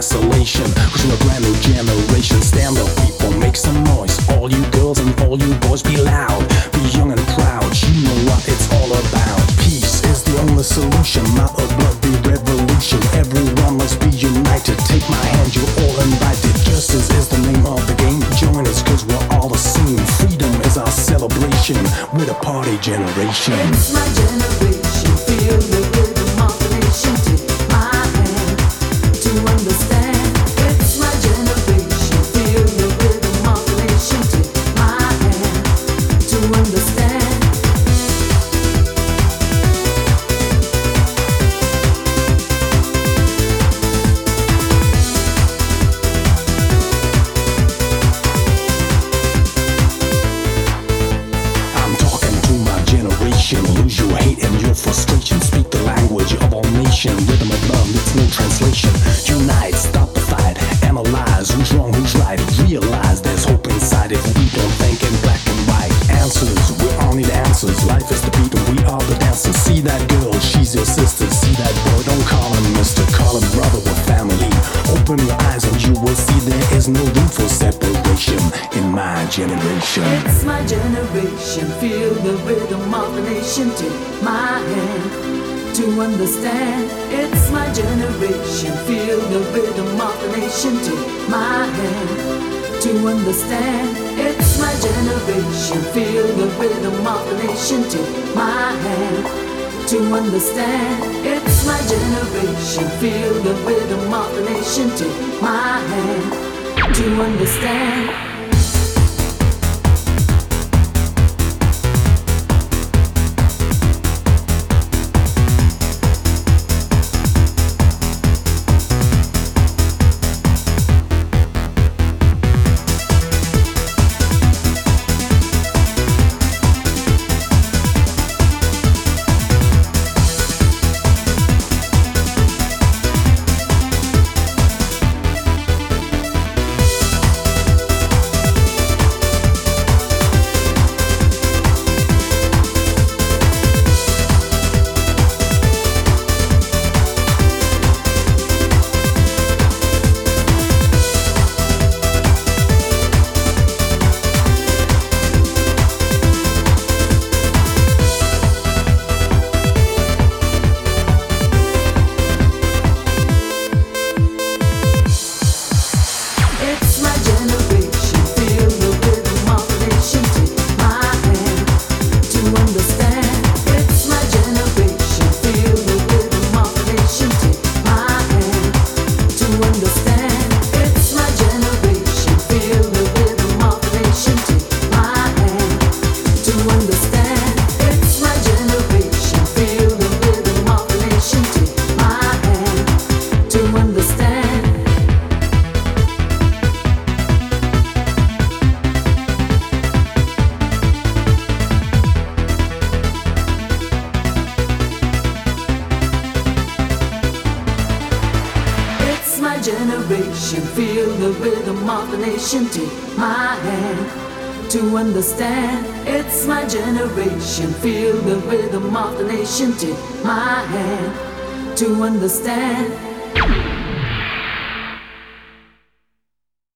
isolation, cause we're a brand new generation. Stand up people, make some noise. All you girls and all you boys, be loud, be young and proud. You know what it's all about. Peace is the only solution, not a bloody revolution. Everyone must be united, take my hand, you're all invited. Justice is the name of the game, join us cause we're all the same. Freedom is our celebration, we're the party generation. It's my generation, feel the rhythm of the nation. Take my hand to understand. It's my generation, feel the rhythm of the nation. Take my hand to understand. Lose your hate and your frustration. Speak the language of all nations. Rhythm of love needs no translation. Unite, stop the fight. Analyze who's wrong, who's right. Realize there's hope inside if we don't think in black and white. Answers, we all need answers. Life is the beat and we are the dancers. See that girl, she's your sister. See that boy, don't call him mister, call him brother, we're family. Open your eyes and you will see there is no room for separation in my generation. It's my generation, feel the rhythm of the nation. Take my hand to understand. It's my generation, feel the rhythm of the nation. Take my hand to understand. It's my generation, feel the rhythm of the nation. Take my hand to understand. It's my generation, feel the rhythm of the nation. Take my hand to understand. Generation, feel the rhythm of the nation. Take my hand to understand. It's my generation, feel the rhythm of the nation. Take my hand to understand.